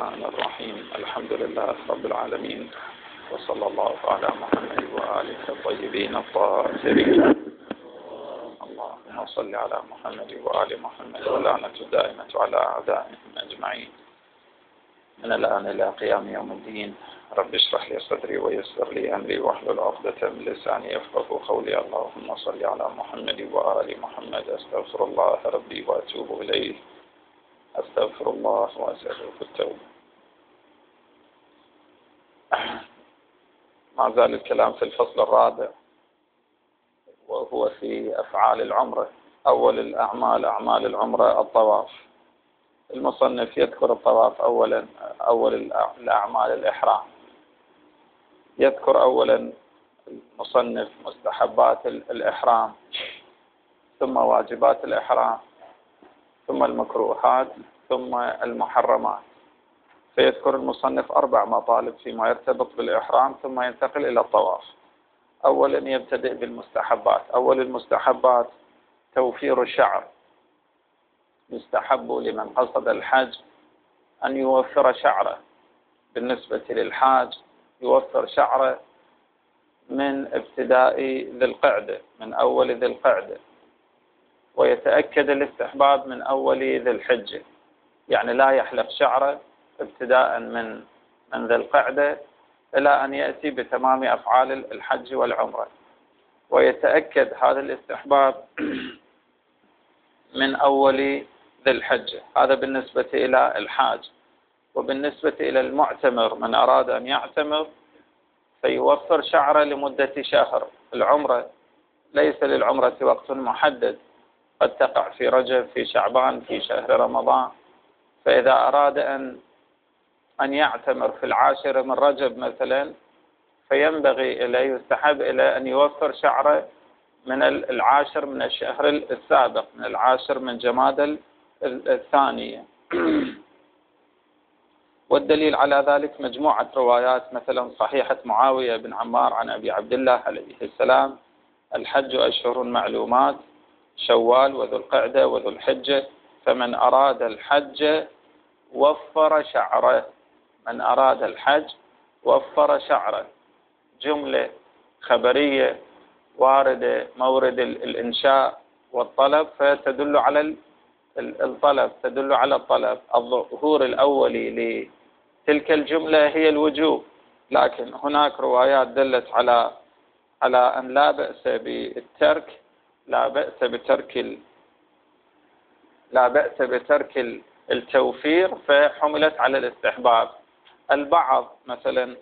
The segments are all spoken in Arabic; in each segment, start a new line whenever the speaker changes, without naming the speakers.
الرحمن الرحيم. الحمد لله رب العالمين، وصلى الله على محمد وآله الطيبين الطاهرين. اللهم صل على محمد وآل محمد، واللعنة الدائمة على أعدائهم أجمعين من الآن إلى قيام يوم الدين. رب اشرح لي صدري ويسر لي أمري واحلل عقدة من لساني يفقهوا قولي. اللهم صل على محمد وآل محمد. أستغفر الله ربي وأتوب إليه، أستغفر الله وأسأله التوبة. ما زال الكلام في الفصل الرابع، وهو في أفعال العمرة. أول الأعمال أعمال العمرة الطواف. المصنف يذكر الطواف أولا، أول الأعمال الإحرام. يذكر أولا المصنف مستحبات الإحرام، ثم واجبات الإحرام، ثم المكروهات، ثم المحرمات. فيذكر المصنف 4 مطالب فيما يرتبط بالإحرام، ثم ينتقل إلى الطواف. أولا يبتدئ بالمستحبات. أول المستحبات توفير الشعر. يستحب لمن قصد الحج أن يوفر شعره. بالنسبة للحاج يوفر شعره من ابتداء ذي القعدة، من أول ذي القعدة، ويتأكد الاستحباب من أول ذي الحجة، يعني لا يحلق شعره ابتداء من ذي القعدة إلى أن يأتي بتمام أفعال الحج والعمرة. ويتأكد هذا الاستحباب من أول ذي الحجة. هذا بالنسبة إلى الحاج. وبالنسبة إلى المعتمر، من أراد أن يعتمر فيوفر شعره لمدة شهر. العمرة ليس للعمرة وقت محدد، قد تقع في رجب، في شعبان، في شهر رمضان. فإذا أراد أن يعتمر في 10 من رجب مثلا، فينبغي إليه، يستحب إليه أن يوفر شعره من 10 من الشهر السابق، من 10 من جمادى الثانية. والدليل على ذلك مجموعة روايات، مثلا صحيحة معاوية بن عمار عن أبي عبد الله عليه السلام: الحج أشهر معلومات، شوال وذو القعدة وذو الحجة، فمن أراد الحج وفر شعره. من أراد الحج وفر شعره. جملة خبرية واردة مورد الإنشاء والطلب، فتدل على الطلب، تدل على الطلب. الظهور الأولي لتلك الجملة هي الوجوب، لكن هناك روايات دلت على أن لا بأس بالترك، لا بأس بترك التوفير، فحملت على الاستحباب. البعض مثلا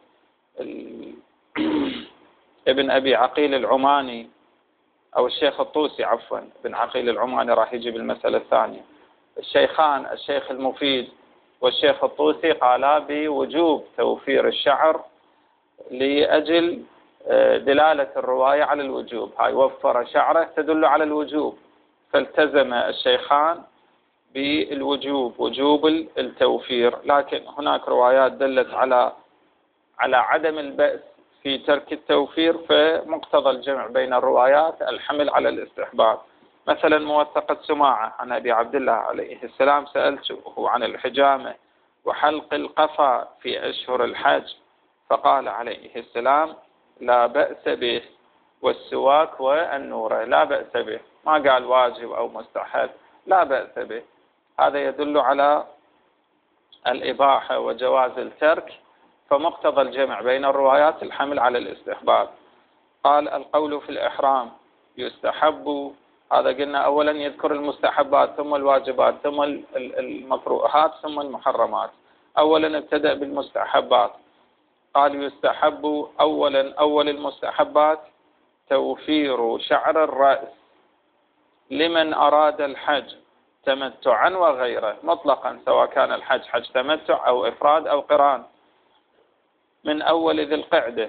ابن أبي عقيل العماني، أو الشيخ الطوسي عفوا، ابن عقيل العماني راح يجي بالمسألة الثانية. الشيخان، الشيخ المفيد والشيخ الطوسي، قالا بوجوب توفير الشعر لأجل دلالة الرواية على الوجوب. هاي وفر شعره تدل على الوجوب، فالتزم الشيخان بالوجوب، وجوب التوفير. لكن هناك روايات دلت على عدم البأس في ترك التوفير، فمقتضى الجمع بين الروايات الحمل على الاستحباب. مثلا موثقة سماعة عن أبي عبد الله عليه السلام: سألته عن الحجامة وحلق القفا في أشهر الحج، فقال عليه السلام: لا بأس به، والسواك والنورة لا بأس به. ما قال واجب أو مستحب، لا بأس به. هذا يدل على الإباحة وجواز الترك، فمقتضى الجمع بين الروايات الحمل على الاستحباب. قال: القول في الإحرام يستحب. هذا قلنا أولا يذكر المستحبات، ثم الواجبات، ثم المكروهات، ثم المحرمات. أولا ابتدأ بالمستحبات. قال: يستحب أول المستحبات توفير شعر الرأس لمن أراد الحج تمتعا وغيره، مطلقا، سواء كان الحج حج تمتع أو إفراد أو قران، من أول ذي القعدة.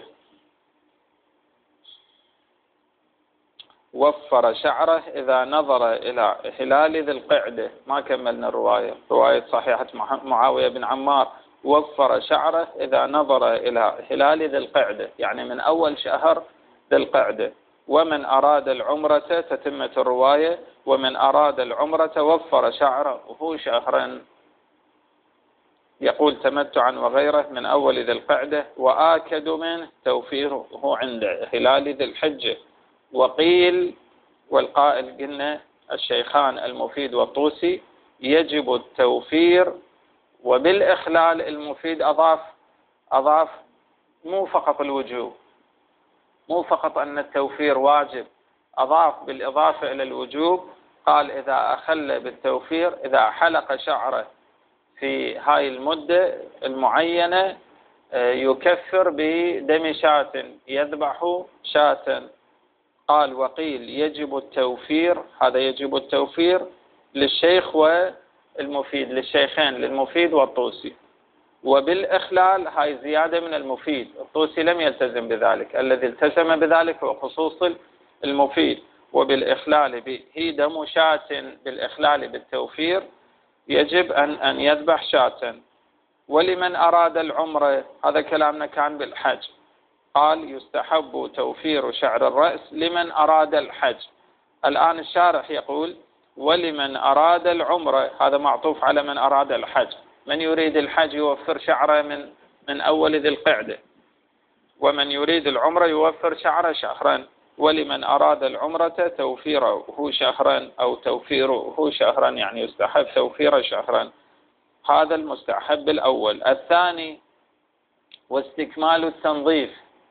وفر شعره إذا نظر إلى هلال ذي القعدة. ما كملنا رواية صحيحة معاوية بن عمار: وفر شعره إذا نظر إلى هلال ذي القعدة، يعني من أول شهر ذي القعدة. ومن أراد العمرة، تتمة الرواية: ومن أراد العمرة وفر شعره شهرا، يقول تمتعا وغيره من أول ذي القعدة، وآكد منه توفيره عند هلال ذي الحجة. وقيل، والقائل قلنا الشيخان المفيد والطوسي، يجب التوفير. وبالإخلال المفيد أضاف مو فقط الوجوب، مو فقط أن التوفير واجب، أضاف بالإضافة إلى الوجوب. قال إذا أخل بالتوفير، إذا حلق شعره في هاي المدة المعينة يكفر بدم شاة، يذبح شاة. قال وقيل يجب التوفير، هذا يجب التوفير للشيخ والمفيد، للشيخين، للمفيد والطوسي. وبالإخلال هاي زيادة من المفيد، الطوسي لم يلتزم بذلك، الذي التزم بذلك هو خصوص المفيد. وبالإخلال به دم شاة، بالإخلال بالتوفير يجب أن يذبح شاة. ولمن أراد العمرة، هذا كلامنا كان بالحج، قال يستحب توفير شعر الرأس لمن أراد الحج. الآن الشارح يقول ولمن أراد العمرة، هذا معطوف على من أراد الحج. من يريد الحج يوفر شعره من أول ذي القعدة، ومن يريد العمرة يوفر شعره شهرا. ولمن أراد العمرة توفيره شهرا، أو توفيره شهرا، يعني يستحب توفيره شهرا. هذا المستحب الأول. الثاني واستكمال التنظيف،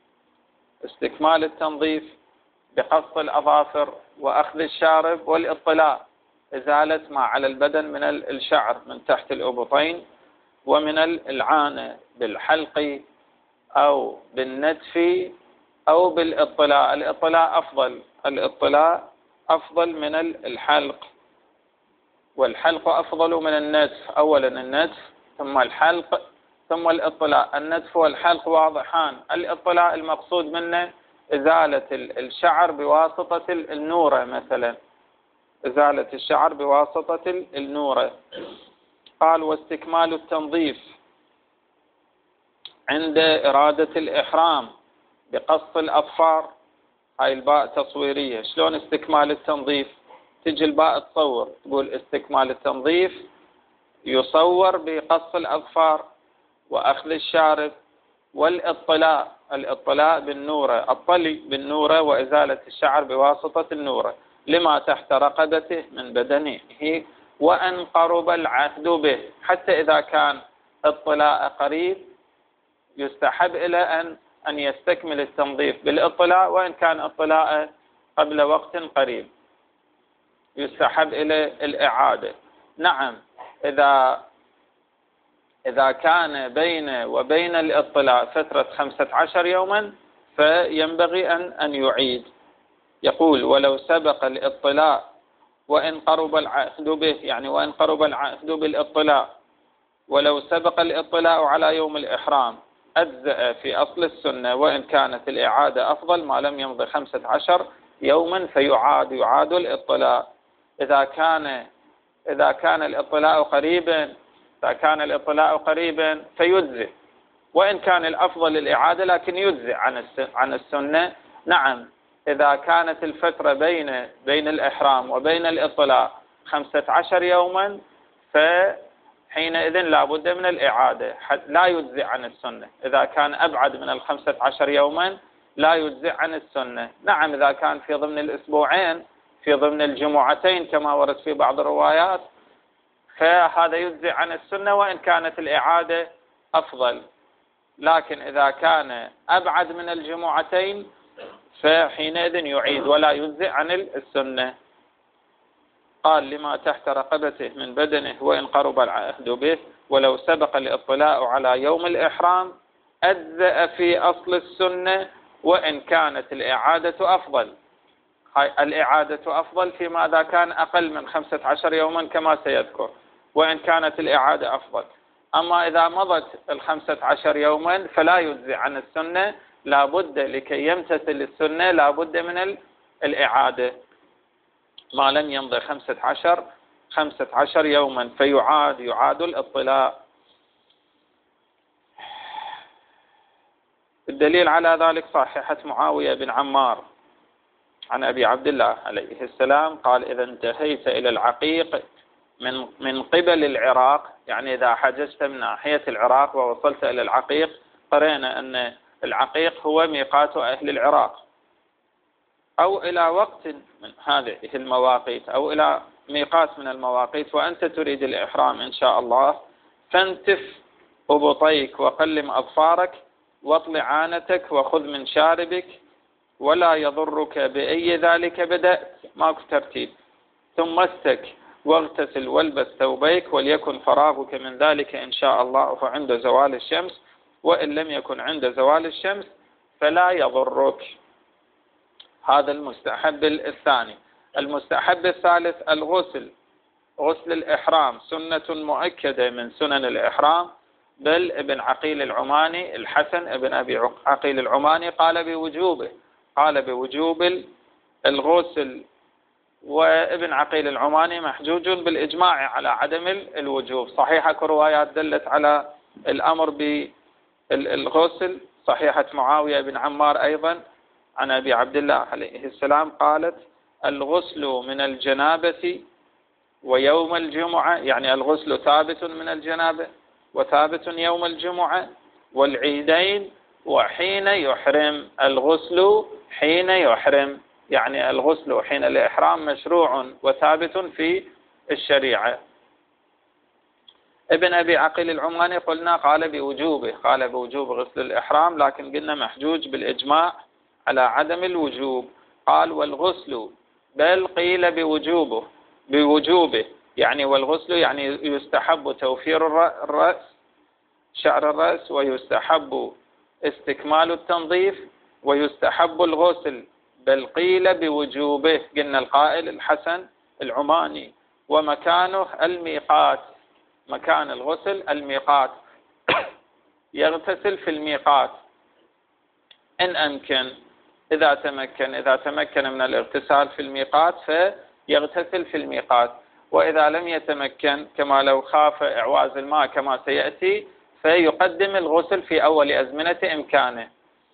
استكمال التنظيف بقص الأظافر وأخذ الشارب والاطلاع، إزالة ما على البدن من الشعر من تحت الأبطين ومن العانة بالحلق أو بالنتف أو بالاطلاع. الاطلاع أفضل، الاطلاع أفضل من الحلق، والحلق أفضل من النتف. أولا النتف ثم الحلق ثم الاطلاع. النتف والحلق واضحان. الاطلاع المقصود منه إزالة الشعر بواسطة النورة مثلا، إزالة الشعر بواسطة النورة. قال واستكمال التنظيف عند إرادة الإحرام بقص الأظفار. هاي الباء تصويرية. شلون استكمال التنظيف؟ تجي الباء تصور، تقول استكمال التنظيف يصور بقص الأظفار وأخذ الشارب والاطلاع، الاطلاع بالنورة، الطلي بالنورة وإزالة الشعر بواسطة النورة لما تحت رقبته من بدنه، وأن قرب العهد به. حتى إذا كان اطلاع قريب يستحب إلى أن يستكمل التنظيف بالاطلاع، وإن كان اطلاع قبل وقت قريب يستحب إلى الإعادة. نعم، إذا كان بين وبين الاطلاع فترة 15 يوما فينبغي أن يعيد. يقول ولو سبق الاطلاع وإن قرب العهد به، يعني وإن قرب العهد بالاطلاع، ولو سبق الاطلاع على يوم الإحرام أجزأ في أصل السنة، وإن كانت الإعادة أفضل ما لم يمضي 15 يوما يعاد الاطلاع. إذا كان الاطلاع قريبا، إذا كان الاطلاع قريبا فيجزئ، وإن كان الأفضل الإعادة لكن يجزئ عن السنة. نعم، إذا كانت الفترة بين الإحرام وبين الإطلاع 15 يوما فحينئذ لا بد من الإعادة، لا يجزئ عن السنة. إذا كان أبعد من 15 يوما لا يجزئ عن السنة. نعم، إذا كان في ضمن الأسبوعين، في ضمن الجمعتين كما ورد في بعض الروايات، فهذا يجزئ عن السنة وإن كانت الإعادة أفضل. لكن إذا كان أبعد من الجمعتين فحينئذ يعيد ولا يجزئ عن السنة. قال لما تحت رقبته من بدنه وإن قرب العهد به، ولو سبق الاطلاع على يوم الإحرام أجزأ في أصل السنة وإن كانت الإعادة أفضل. الإعادة أفضل فيما إذا كان أقل من 15 يوما كما سيذكر، وإن كانت الإعادة أفضل. أما إذا مضت 15 يوما فلا يجزئ عن السنة، لا بد لكي يمتثل السنة لا بد من الإعادة ما لم يمضي 15 يوما يعاد الاطلاع. الدليل على ذلك صحيحة معاوية بن عمار عن أبي عبد الله عليه السلام قال إذا انتهيت إلى العقيق من قبل العراق، يعني إذا حجزت من ناحية العراق ووصلت إلى العقيق، قرأنا أن العقيق هو ميقات أهل العراق، أو إلى وقت من هذه المواقيت أو إلى ميقات من المواقيت وأنت تريد الإحرام إن شاء الله، فانتف أبطيك وقلم أظفارك واطلع عانتك وخذ من شاربك ولا يضرك بأي ذلك بدأت، ماكو ترتيب، ثم استك واغتسل والبس ثوبيك وليكن فراغك من ذلك إن شاء الله عند زوال الشمس، وإن لم يكن عند زوال الشمس فلا يضرك. هذا المستحب الثاني. المستحب الثالث الغسل، غسل الإحرام سنة مؤكدة من سنن الإحرام، بل ابن عقيل العماني الحسن ابن أبي عقيل العماني قال بوجوب الغسل، وابن عقيل العماني محجوج بالإجماع على عدم الوجوب. صحيحة روايات دلت على الأمر بالغسل، صحيحة معاوية بن عمار أيضا عن أبي عبد الله عليه السلام قالت الغسل من الجنابة ويوم الجمعة، يعني الغسل ثابت من الجنابة وثابت يوم الجمعة والعيدين وحين يحرم. الغسل حين يحرم، يعني الغسل حين الإحرام مشروع وثابت في الشريعة. ابن أبي عقيل العماني قلنا قال بوجوب غسل الإحرام، لكن قلنا محجوج بالإجماع على عدم الوجوب. قال والغسل بل قيل بوجوبه، يعني والغسل يعني يستحب توفير الرأس، شعر الرأس، ويستحب استكمال التنظيف، ويستحب الغسل، بل قيل بوجوبه. قلنا القائل الحسن العماني، ومكانه الميقات، مكان الغسل الميقات يغتسل في الميقات إن أمكن، إذا تمكن من الاغتسال في الميقات فيغتسل في الميقات، وإذا لم يتمكن كما لو خاف إعواز الماء كما سيأتي فيقدم الغسل في أول أزمنة إمكانه.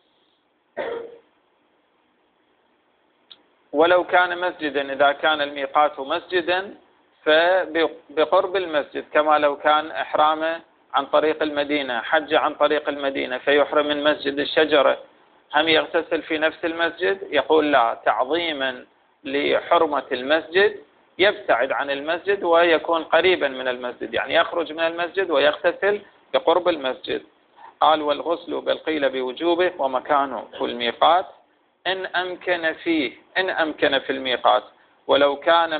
ولو كان مسجدا، إذا كان الميقات مسجدا فبقرب المسجد، كما لو كان إحرامه عن طريق المدينة، حج عن طريق المدينة فيحرم من مسجد الشجرة، هم يغتسل في نفس المسجد؟ يقول لا، تعظيما لحرمة المسجد يبتعد عن المسجد ويكون قريبا من المسجد، يعني يخرج من المسجد ويغتسل بقرب المسجد. قال والغسل بل قيل بوجوبه ومكانه في الميقات إن أمكن في الميقات. ولو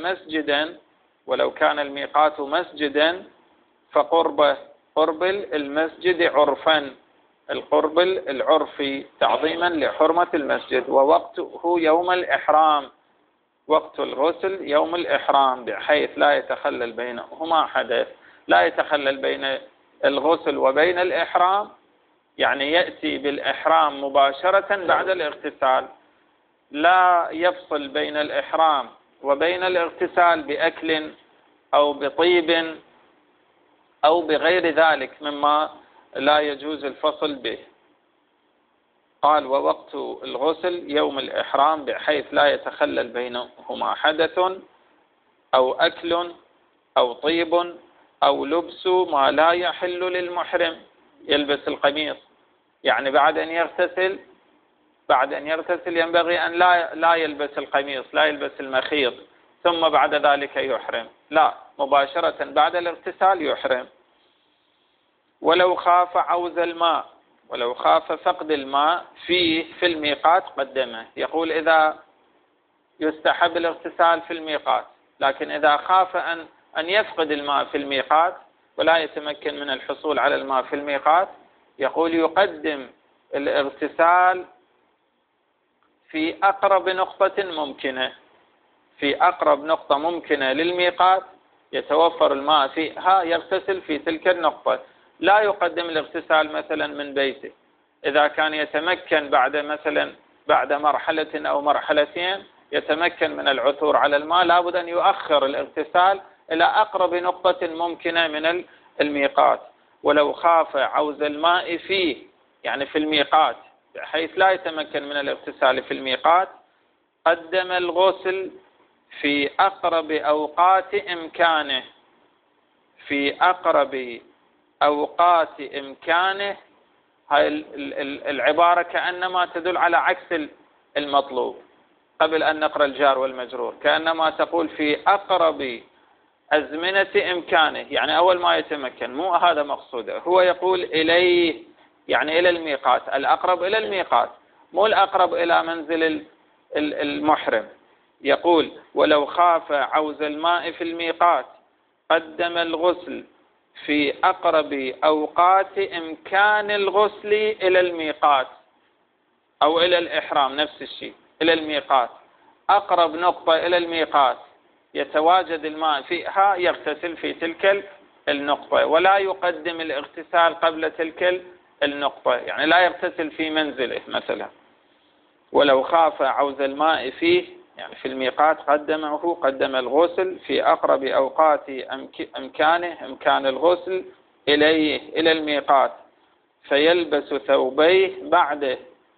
كان الميقات مسجدا فقرب المسجد عرفا، القرب العرفي تعظيما لحرمة المسجد. ووقته يوم الإحرام، وقت الغسل يوم الإحرام، بحيث لا يتخلل بينهما حدث، لا يتخلل بين الغسل وبين الإحرام، يعني يأتي بالإحرام مباشرة بعد الاغتسال، لا يفصل بين الإحرام وبين الاغتسال بأكل أو بطيب أو بغير ذلك مما لا يجوز الفصل به. قال ووقت الغسل يوم الإحرام بحيث لا يتخلل بينهما حدث أو أكل أو طيب أو لبس ما لا يحل للمحرم، يلبس القميص، يعني بعد أن يغتسل ينبغي أن لا يلبس القميص، لا يلبس المخيط ثم بعد ذلك يحرم، لا، مباشرة بعد الاغتسال يحرم. ولو خاف عوز الماء، ولو خاف فقد الماء في الميقات قدمه. يقول إذا يستحب الاغتسال في الميقات، لكن إذا خاف أن يفقد الماء في الميقات ولا يتمكن من الحصول على الماء في الميقات، يقول يقدم الاغتسال في أقرب نقطة ممكنة، في أقرب نقطة ممكنة للميقات يتوفر الماء فيها، يغتسل في تلك النقطة، لا يقدم الاغتسال مثلا من بيته. إذا كان يتمكن بعد مرحلة أو مرحلتين يتمكن من العثور على الماء، لابد أن يؤخر الاغتسال إلى أقرب نقطة ممكنة من الميقات. ولو خاف عوز الماء فيه، يعني في الميقات، بحيث لا يتمكن من الاغتسال في الميقات، قدم الغسل في أقرب أوقات إمكانه، في أقرب أوقات إمكانه. هاي العبارة كأنما تدل على عكس المطلوب. قبل أن نقرأ الجار والمجرور كأنما تقول في أقرب أزمنة إمكانه، يعني أول ما يتمكن، مو هذا مقصوده. هو يقول إليه يعني إلى الميقات، الأقرب إلى الميقات، مو الأقرب إلى منزل المحرم. يقول ولو خاف عوز الماء في الميقات قدم الغسل في أقرب أوقات إمكان الغسل إلى الميقات أو إلى الإحرام، نفس الشيء، إلى الميقات. أقرب نقطة إلى الميقات يتواجد الماء فيها يغتسل في تلك النقطة، ولا يقدم الاغتسال قبل تلك النقطة، يعني لا يغتسل في منزله مثلا. ولو خاف عوز الماء فيه يعني في الميقات قدم الغسل في أقرب أوقات إمكان الغسل إليه إلى الميقات، فيلبس ثوبيه بعده،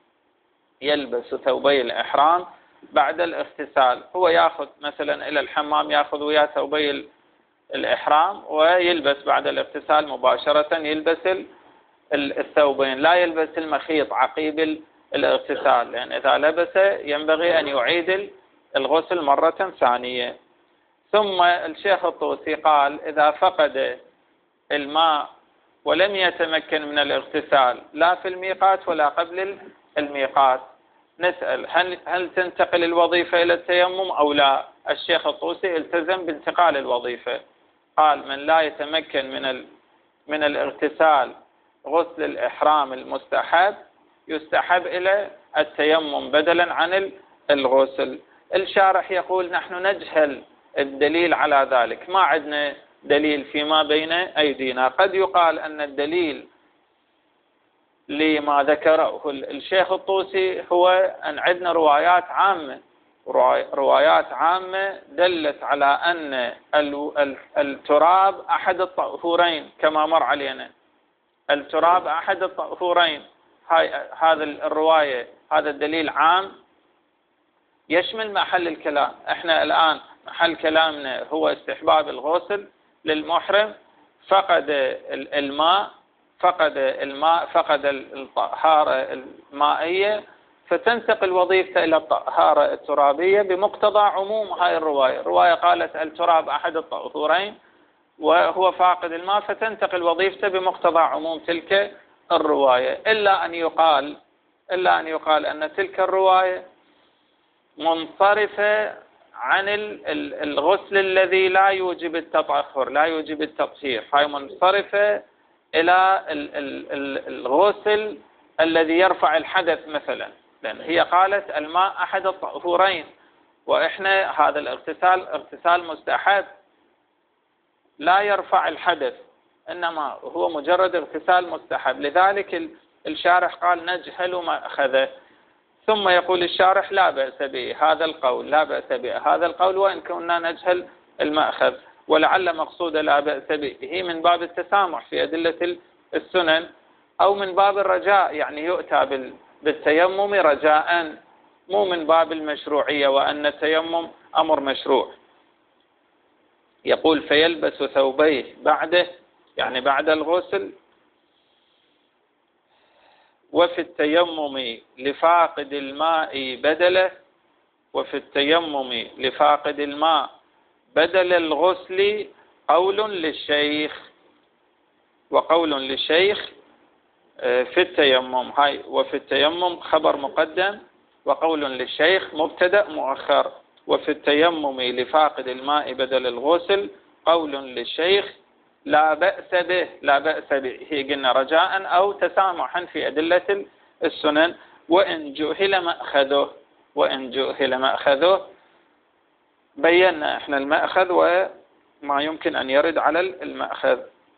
يلبس ثوبي الإحرام بعد الاغتسال. هو يأخذ مثلا إلى الحمام، يأخذ وياه ثوبي الإحرام ويلبس بعد الاغتسال مباشرة، يلبس الثوبين، لا يلبس المخيط عقيب الاغتسال، لأن إذا لبس ينبغي أن يعيد الغسل مرة ثانية. ثم الشيخ الطوسي قال إذا فقد الماء ولم يتمكن من الاغتسال لا في الميقات ولا قبل الميقات، نسأل هل تنتقل الوظيفة إلى التيمم أو لا؟ الشيخ الطوسي التزم بانتقال الوظيفة، قال من لا يتمكن من الاغتسال غسل الإحرام المستحب يستحب إلى التيمم بدلا عن الغسل. الشارح يقول نحن نجهل الدليل على ذلك، ما عندنا دليل فيما بين أيدينا. قد يقال أن الدليل لما ذكره الشيخ الطوسي هو أن عندنا روايات عامة دلت على أن التراب أحد الطهورين كما مر علينا، التراب أحد الطهورين. هذا الرواية، هذا الدليل عام يشمل محل الكلام. احنا الآن محل كلامنا هو استحباب الغسل للمحرم، فقد الماء فقد الطهارة المائية، فتنتقل وظيفته إلى الطهارة الترابية بمقتضى عموم هاي الرواية. الرواية قالت التراب أحد الطهورين وهو فاقد الماء، فتنتقل وظيفته بمقتضى عموم تلك الرواية، إلا أن يقال أن تلك الرواية منصرفة عن الغسل الذي لا يوجب التطهر، لا يوجب التطهير، هاي منصرفة إلى الغسل الذي يرفع الحدث مثلا، لأن هي قالت الماء أحد الطهورين، وإحنا هذا اغتسال مستحب لا يرفع الحدث، إنما هو مجرد اغتسال مستحب. لذلك الشارح قال نجهل ما أخذه. ثم يقول الشارح لا بأس به هذا القول، لا بأس به هذا القول وإن كنا نجهل المأخذ، ولعل مقصود لا بأس به من باب التسامح في أدلة السنن، أو من باب الرجاء، يعني يؤتى بالتيمم رجاء، مو من باب المشروعية وأن التيمم أمر مشروع. يقول فيلبس ثوبيه بعده، يعني بعد الغسل، وفي التيمم لفاقد الماء بدله، وفي التيمم لفاقد الماء بدل الغسل قول للشيخ، وقول للشيخ في التيمم. هاي وفي التيمم خبر مقدم، وقول للشيخ مبتدأ مؤخر. وفي التيمم لفاقد الماء بدل الغسل قول للشيخ لا بأس به، لا بأس به قلنا رجاء أو تسامحا في أدلة السنن، وإن جهل مأخذه بينا احنا المأخذ وما يمكن أن يرد على المأخذ.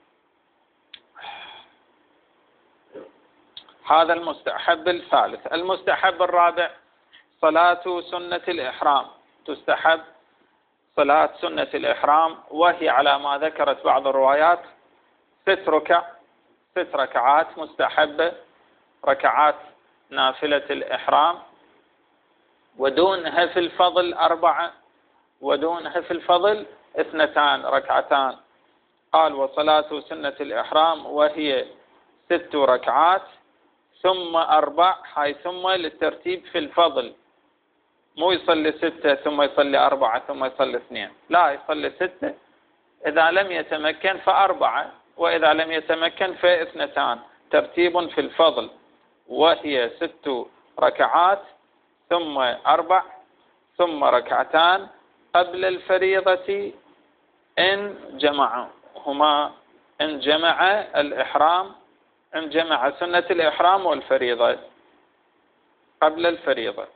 هذا المستحب الثالث. المستحب الرابع صلاة سنة الإحرام. تستحب صلاة سنة الإحرام، وهي على ما ذكرت بعض الروايات 6 ركعات مستحبة، ركعات نافلة الإحرام، ودونها في الفضل 4، ودونها في الفضل 2 ركعتان. قال وصلاة سنة الإحرام وهي 6 ركعات ثم 4، هاي ثم للترتيب في الفضل، مو يصلي 6 ثم يصلي 4 ثم يصلي 2، لا، يصلي 6، إذا لم يتمكن ف4، وإذا لم يتمكن ف2، ترتيب في الفضل. وهي 6 ركعات ثم 4 ثم 2 قبل الفريضة إن جمعهما، إن جمع الإحرام، إن جمع سنة الإحرام والفريضة قبل الفريضة.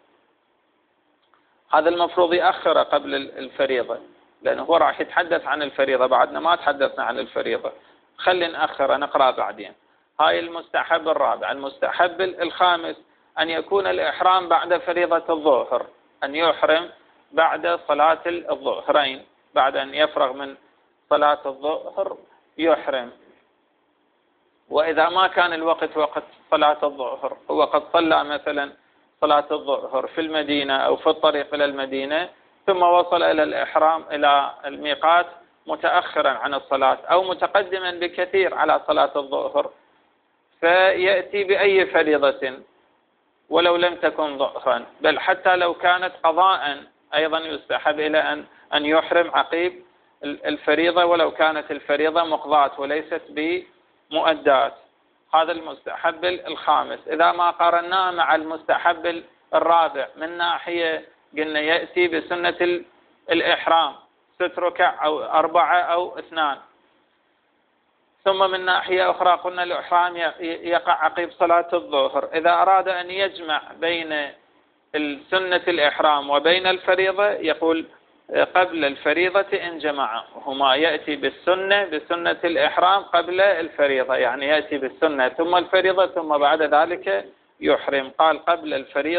هذا المفروض يأخر قبل الفريضة، لأنه هو راح يتحدث عن الفريضة، بعدنا ما تحدثنا عن الفريضة، خلي نأخر نقرأ بعدين. هاي المستحب الرابع. المستحب الخامس أن يكون الإحرام بعد فريضة الظهر، أن يحرم بعد صلاة الظهرين، بعد أن يفرغ من صلاة الظهر يحرم. وإذا ما كان الوقت وقت صلاة الظهر، هو قد صلى مثلا صلاة الظهر في المدينة أو في الطريق إلى المدينة، ثم وصل إلى الإحرام إلى الميقات متأخرا عن الصلاة أو متقدما بكثير على صلاة الظهر، فيأتي بأي فريضة ولو لم تكن ظهرا، بل حتى لو كانت قضاء أيضا يستحب إلى أن يحرم عقيب الفريضة، ولو كانت الفريضة مقضاة وليست بمؤدات. هذا المستحب الخامس. إذا ما قارناه مع المستحب الرابع من ناحية، قلنا يأتي بسنة الإحرام 6 ركع أو 4 أو 2، ثم من ناحية أخرى قلنا الإحرام يقع عقب صلاة الظهر. إذا أراد أن يجمع بين سنة الإحرام وبين الفريضة يقول قبل الفريضة إن جمعهما، يأتي بسنة الإحرام قبل الفريضة، يعني يأتي بالسنة ثم الفريضة ثم بعد ذلك يحرم. قال قبل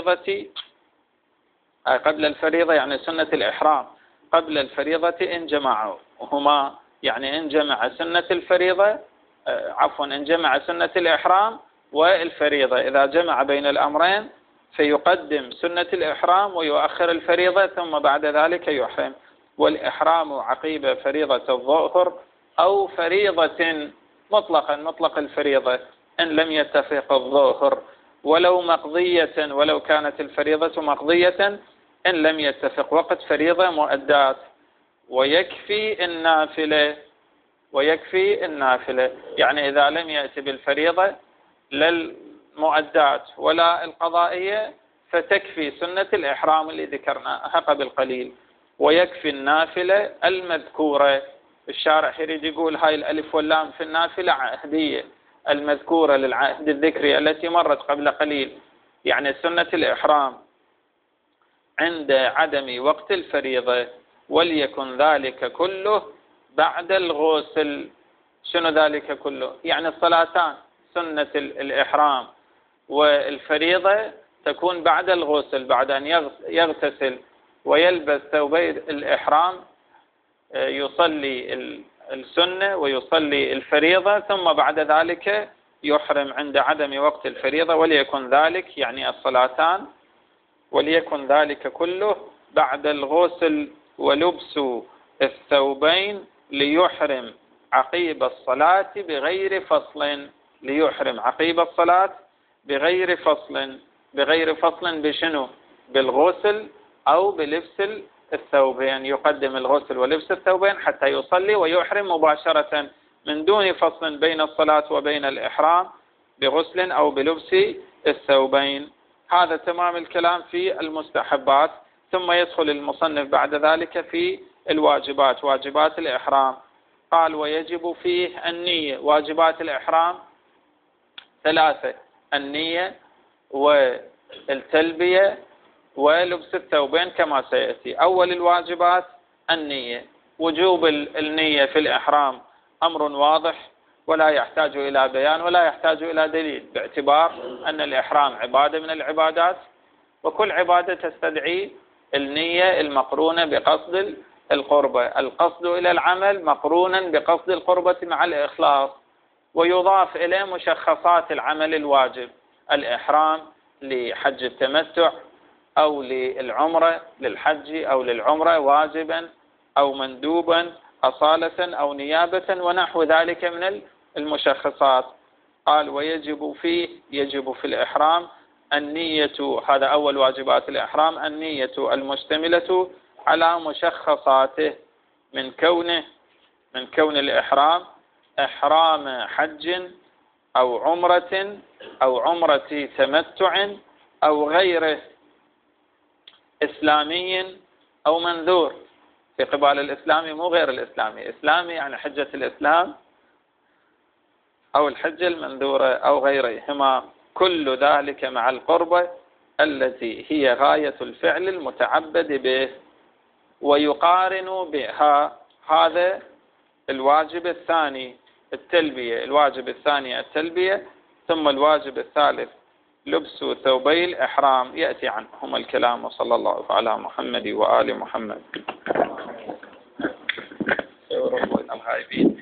الفريضة يعني سنة الإحرام قبل الفريضة إن جمعهما، يعني إن جمع سنة الفريضة، إن جمع سنة الإحرام والفريضة، إذا جمع بين الأمرين فيقدم سنة الإحرام ويؤخر الفريضة ثم بعد ذلك يحرم. والإحرام عقيب فريضة الظهر أو فريضة مطلقا، مطلق الفريضة إن لم يتفق الظهر، ولو مقضية، ولو كانت الفريضة مقضية إن لم يتفق وقت فريضة مؤدات. ويكفي النافلة، يعني إذا لم يأتي بالفريضة لا المؤدات ولا القضائية فتكفي سنة الإحرام اللي ذكرناها قبل قليل، ويكفي النافلة المذكورة. الشارح يريد يقول هاي الألف واللام في النافلة عهدية، المذكورة للعهد الذكري التي مرت قبل قليل، يعني سنة الإحرام عند عدم وقت الفريضة، وليكن ذلك كله بعد الغسل. شنو ذلك كله؟ يعني الصلاتان سنة الإحرام والفريضة تكون بعد الغسل، بعد أن يغتسل ويلبس ثوبي الإحرام، يصلي السنة ويصلي الفريضة ثم بعد ذلك يحرم عند عدم وقت الفريضة. وليكن ذلك يعني الصلاتان، وليكن ذلك كله بعد الغسل ولبس الثوبين ليحرم عقيب الصلاة بغير فصل. ليحرم عقيب الصلاة بغير فصل. بغير فصل بشنو؟ بالغسل أو بلبس الثوبين، يقدم الغسل ولبس الثوبين حتى يصلي ويحرم مباشرة من دون فصل بين الصلاة وبين الإحرام بغسل أو بلبس الثوبين. هذا تمام الكلام في المستحبات. ثم يدخل المصنف بعد ذلك في الواجبات، واجبات الإحرام. قال ويجب فيه النية. واجبات الإحرام 3: النية والتلبية ولبس الثوبين كما سيأتي. أول الواجبات النية. وجوب النية في الإحرام أمر واضح ولا يحتاج إلى بيان ولا يحتاج إلى دليل، باعتبار أن الإحرام عبادة من العبادات، وكل عبادة تستدعي النية المقرونة بقصد القربة. القصد إلى العمل مقرونا بقصد القربة مع الإخلاص، ويضاف إليه مشخصات العمل الواجب: الإحرام لحج التمتع أو للعمرة، للحج أو للعمرة واجبا أو مندوبا أصالة أو نيابة ونحو ذلك من المشخصات. قال ويجب في الإحرام النية، هذا أول واجبات الإحرام، النية المشتملة على مشخصاته من كون الإحرام إحرام حج أو عمرة أو عمرة تمتع أو غيره، إسلامي أو منذور. في قبال الإسلامي مو غير الإسلامي، إسلامي يعني حجة الإسلام أو الحجة المنذورة أو غيرهما، كل ذلك مع القربة التي هي غاية الفعل المتعبد به. ويقارن بها هذا الواجب الثاني التلبية، الواجب الثاني التلبية، ثم الواجب الثالث لبس ثوبي الإحرام يأتي عنهما الكلام. وصلى الله على محمد وآل محمد.